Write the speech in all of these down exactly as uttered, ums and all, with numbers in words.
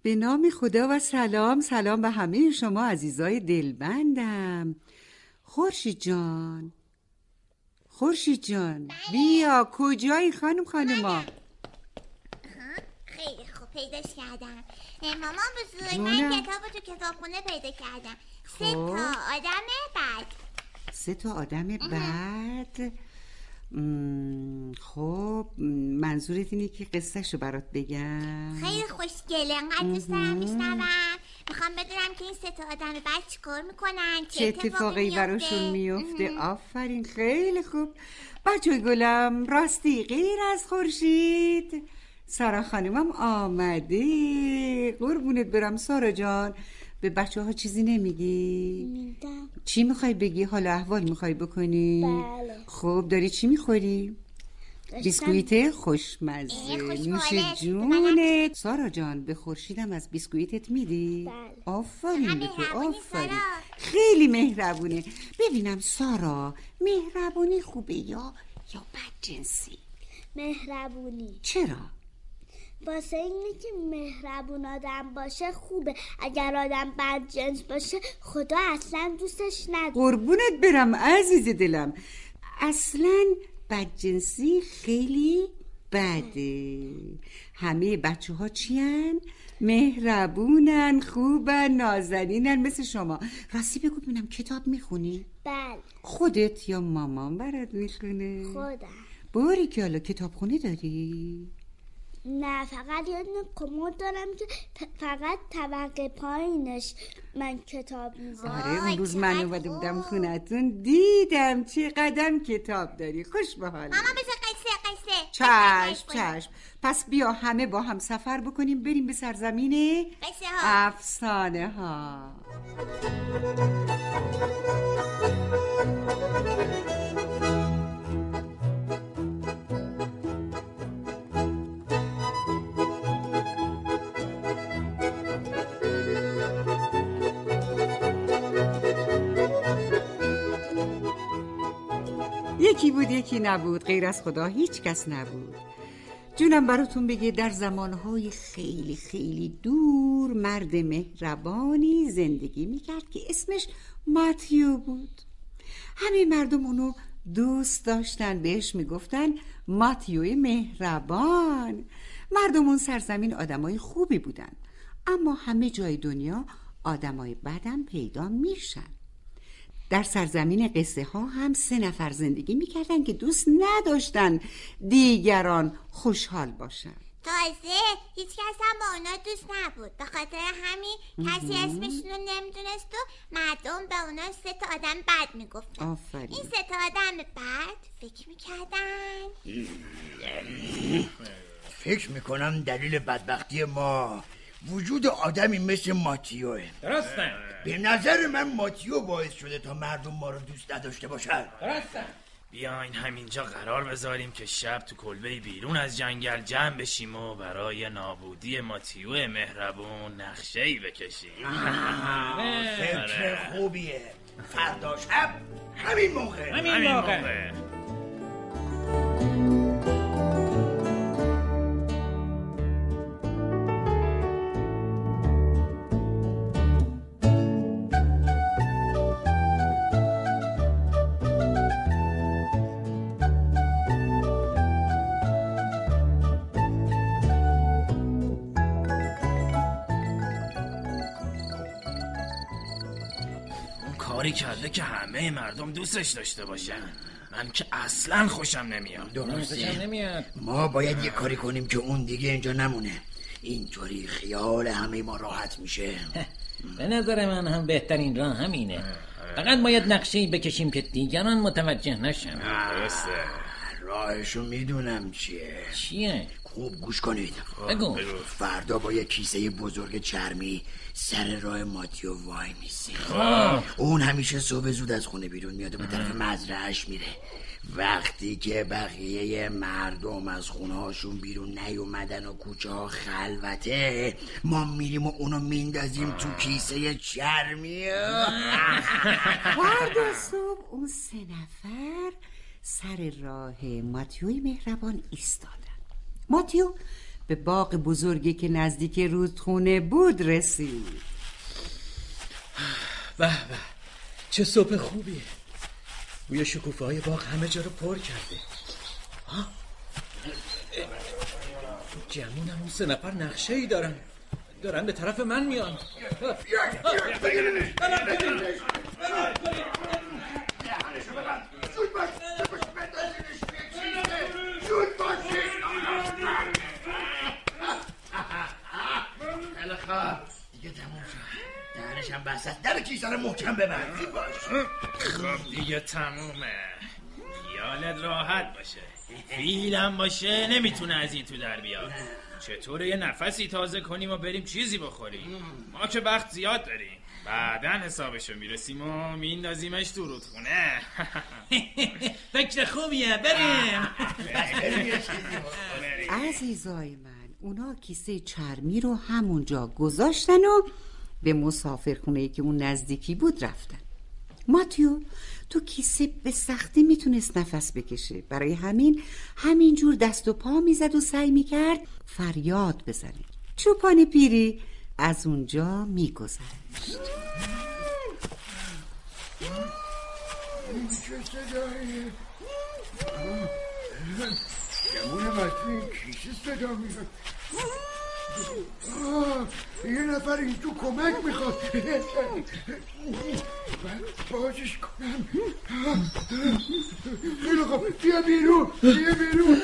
به نام خدا و سلام. سلام به همه شما عزیزای دلبندم. خورشید جان، خورشید جان بیا. کجایی خانم خانوما؟ خیلی خوب پیداش کردم مامان بزرگ. من کتاب تو کتابخونه پیدا کردم. سه تا آدم بد. سه تا آدم بد؟ خب منظورت اینه که قصهشو برات بگم؟ خیلی خوشگله، انقدر دوست دارم بشنوم. میخوام بدونم که این سه تا آدم بد چیکار میکنن، چه اتفاقی براشون میفته. آفرین، خیلی خوب. بچه گلم، راستی غیر از خورشید سارا خانومم آمده. قربونت برم سارا جان. به بچه ها چیزی نمیگی؟ میدم. چی میخوای بگی؟ حال احوال میخوای بکنی؟ بله. خب داری چی میخوری؟ بیسکویت خوشمزه. نوش جونت. سارا جان به خورشیدم از بیسکویتت میدی؟ بله. آفرین به تو، آفرین. خیلی مهربونه. ببینم سارا، مهربونی خوبه یا یا بدجنسی؟ مهربونی. چرا؟ واسه اینه که مهربون آدم باشه خوبه. اگر آدم بدجنس باشه خدا اصلا دوستش نداره. قربونت برم عزیز دلم. اصلا بدجنسی خیلی بده. همه بچه ها چین؟ مهربونن، خوبن، نازنینن مثل شما. راستی بگو ببینم کتاب میخونی؟ بله. خودت یا مامان برات میخونه؟ خودم. باری که حالا کتاب خونه داری؟ نه، فقط یه دونه کمد دارم که فقط طبقه پایینش من کتاب میذارم. آره اون روز من اومده بودم خونتون دیدم چه قدم کتاب داری. خوش به حال. ماما بذار قصه قصه. چشم چشم. پس بیا همه با هم سفر بکنیم بریم به سرزمین قصه ها، افسانه ها. یکی بود یکی نبود، غیر از خدا هیچ کس نبود. جونم براتون بگه در زمانهای خیلی خیلی دور مرد مهربانی زندگی میکرد که اسمش ماتیو بود. همه مردم اونو دوست داشتن، بهش میگفتن ماتیوی مهربان. مردم اون سرزمین آدمای خوبی بودن، اما همه جای دنیا آدمای بدم پیدا میشن. در سرزمین قصه ها هم سه نفر زندگی میکردن که دوست نداشتن دیگران خوشحال باشن. تازه هیچ کس هم با اونا دوست نبود. به خاطر همین کسی اسمشون رو نمیدونست و مردم به اونا سه تا آدم بد میگفتن. آفرین. این سه تا آدم بد فکر میکردن فکر میکنم دلیل بدبختی ما وجود آدمی مثل ماتیوه. درسته. به نظر من ماتیو باعث شده تا مردم ما رو دوست نداشته باشن. درسته. بیاین همینجا قرار بذاریم که شب تو کلبه بیرون از جنگل جمع بشیم و برای نابودی ماتیو مهربون نقشه‌ای بکشیم. فکر خوبیه. فردا شب همین موقع. همین, همین موقع, موقع. کاری کرده که همه مردم دوستش داشته باشن. من که اصلا خوشم نمیاد. درسته. نمیاد. ما باید یه کاری کنیم که اون دیگه اینجا نمونه. اینطوری خیال همه ما راحت میشه. به نظر من هم بهترین راه همینه. فقط باید نقشه‌ای بکشیم که دیگران متوجه نشن. درسته. راهشو میدونم چیه. چیه؟ خوب گوش کنید. بگو. فردا با یه کیسه بزرگ چرمی سر راه ماتیو وای میسی. اون همیشه صبح زود از خونه بیرون میاد و به طرف مزرعه‌اش میره. وقتی که بقیه مردم از خونه هاشون بیرون نیومدن و کوچه ها خلوته، ما میریم و اونو میندازیم تو کیسه چرمی. فردا صبح اون سه نفر سر راه ماتیوی مهربان ایستادن. ماتیو به باغ بزرگی که نزدیک رودخونه بود رسید. به به، چه صبح خوبیه. بوی شکوفه های باغ همه جا رو پر کرده. ها؟ جمعونم اون سه نفر نقشه ای دارن دارن به طرف من میان. دیگه تموم شد. دهنشم بسته. در کیسه رو محکم ببند. خب دیگه تمومه. خیالت راحت باشه. فیلم باشه نمیتونه از این تو در بیاد. چطوره یه نفسی تازه کنیم و بریم چیزی بخوریم؟ ما که وقت زیاد داریم. بعدن حسابشو میرسیم و میندازیمش تو رودخونه. فکر خوبیه، بریم. عزیزای من، اونا کیسه چرمی رو همونجا گذاشتن و به مسافرخونه‌ای که اون نزدیکی بود رفتن. ماتیو تو کیسه به سختی میتونست نفس بکشه، برای همین همینجور دست و پا میزد و سعی میکرد فریاد بزنه. چوپان پیری از اونجا میگذشت. این چه صداییه؟ گمون مطمئن کیسه صدا میاد. یه نفر این تو کمک میخواد. من بازش کنم. خیلی خوب، بیا بیرون، بیا بیرون.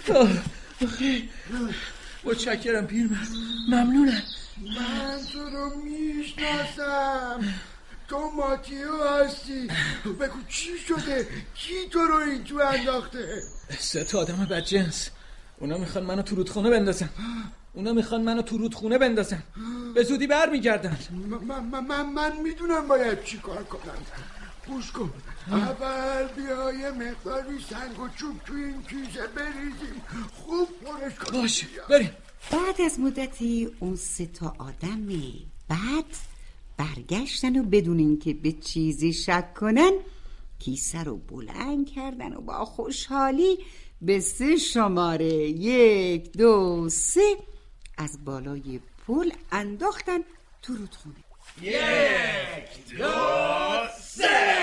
متشکرم پیرمرد، ممنونم. من تو رو میشناسم. تو ماتیو هستی. بگو چی شده؟ کی تو رو این تو انداخته؟ سه تا آدم بدجنس. اونا میخوان منو تو رودخونه بندازن. اونا میخوان منو تو رودخونه بندازن. به زودی برمیگردن. من من من, من میدونم باید چی کار کنم. گوش کن. اول بیا یه مقداری سنگ و چوب تو این کیسه بریزیم. خوب پرش کنیم. باشه بریم. بعد از مدتی اون سه تا آدم بعد برگشتن و بدون اینکه به چیزی شک کنن کیسه رو بلند کردن و با خوشحالی به سه شماره یک دو سه از بالای پل انداختن تو رودخونه. یک دو سه.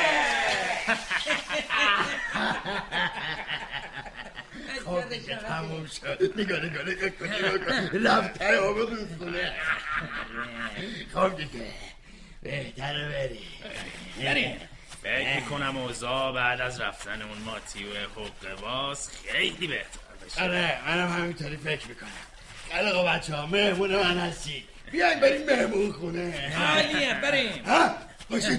خب دیگه تموم شد. نگاه نگاه نگاه کن نگاه کن. رفته آب رودخونه. خب دیگه بهتره بری بریم. فکر میکنم اوضاع بعد از رفتن اون ماتیو حقه باز خیلی بهتر بشه. آره منم همینطوری فکر میکنم. خیلی خوب بچه ها، مهمون من هستی. بیاین بریم مهمون خونه. عالیه، بریم. ها باشید.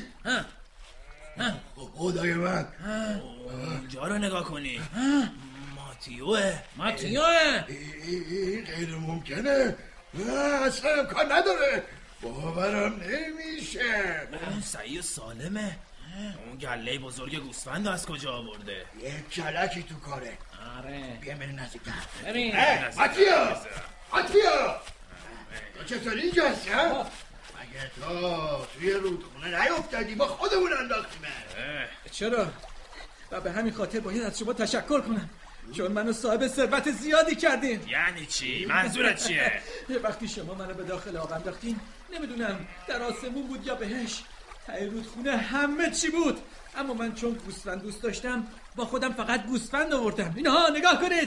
خدای من اونجا رو نگاه کنی. ماتیوه. ماتیوه این غیر ممکنه. اصلا امکان نداره. باورم نمیشه. اون سعی سالمه. اون گله بزرگ گوسفند از کجا آورده؟ یک کلکی تو کاره. آره بیا بریم نزدیکتر. بریم. ماتیو ماتیو تو چطور اینجا هستی ها؟ مگه تو توی رودخونه نیفتادی؟ ما خودمون انداختیمه. چرا؟ و به همین خاطر باید از شما تشکر کنم، چون منو صاحب ثروت زیادی کردین. یعنی چی؟ منظورت چیه؟ وقتی شما منو به داخل آب انداختین نمیدونم در آسمون بود یا بهش، ته رودخونه همه چی بود، اما من چون گوسفند دوست داشتم با خودم فقط گوسفند آوردم. اینها نگاه کنید.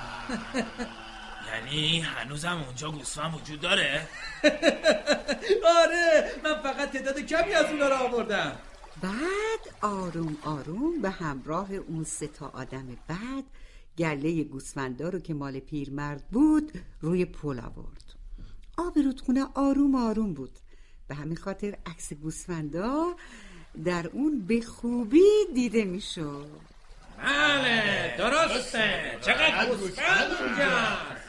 یعنی هنوزم اونجا گوسفند وجود داره؟ آره، من فقط تعداد کمی از اونا رو آوردم. بعد آروم آروم به همراه اون سه تا آدم بعد گله گوسفندا رو که مال پیرمرد بود روی پل آورد. آب رودخونه آروم آروم بود، به همین خاطر عکس گوسفندا در اون به خوبی دیده میشد. بله درسته، چقدر گوسفند اونجاست.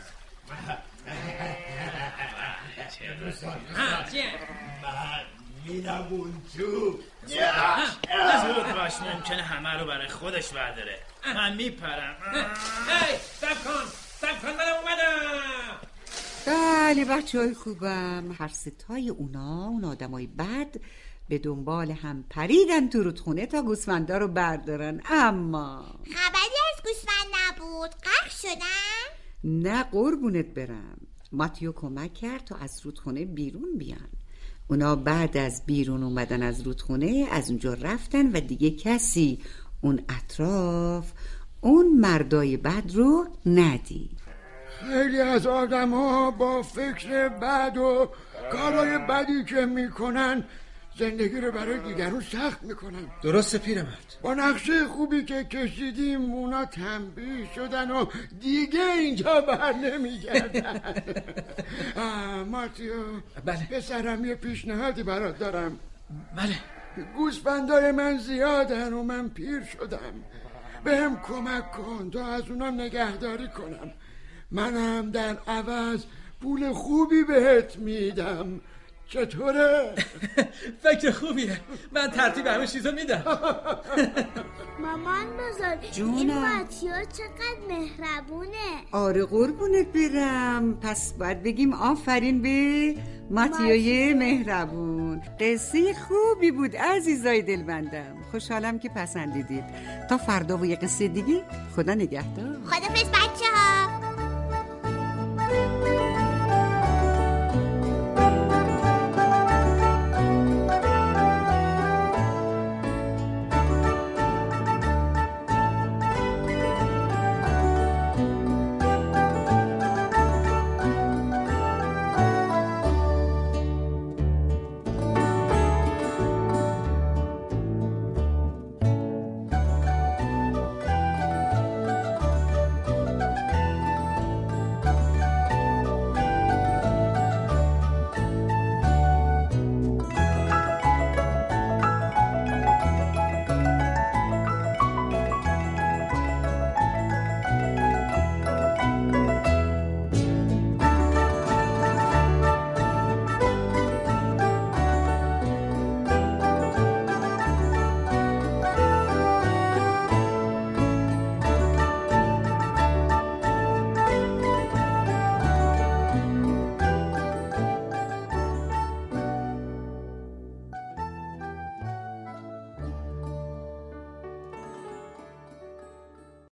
من میرم اون تو. زود باش، ممکنه همه رو برای خودش برداره. من میپرم. هی سب کن سب کن، منم اومدم. بله بچه های خوبم، هر ستای اونا اون آدمای بد به دنبال هم پریدن تو رودخونه تا گوسفندا رو بردارن، اما خبری از گوسفند نبود. غرق شدن؟ نه قربونت برم. ماتیو کمک کرد تا از رودخونه بیرون بیان. اونا بعد از بیرون اومدن از رودخونه از اونجا رفتن و دیگه کسی اون اطراف اون مردای بد رو ندید. خیلی از آدم ها با فکر بد و کارهای بدی که میکنن زندگی رو برای دیگرون سخت میکنن. درسته پیرمرد. با نقشه خوبی که کشیدیم اونا تنبیه شدن و دیگه اینجا بر نمیگردن. ماتیو، بله پسرم یه پیشنهادی برات دارم. بله. گوسفندای من زیادن و من پیر شدم، بهم کمک کن تا از اونا نگهداری کنم. منم در عوض پول خوبی بهت میدم. چطوره؟ فکر خوبیه. من ترتیب همه چیزو میدم. مامان بزرگ، جونم. این ماتیو چقدر مهربونه. آره قربونت برم. پس باید بگیم آفرین به ماتیوی مهربون. قصه خوبی بود عزیزای دلبندم. خوشحالم که پسندیدید. تا فردا و یه قصه دیگه. خدا نگهدار. خدافظ بچه ها.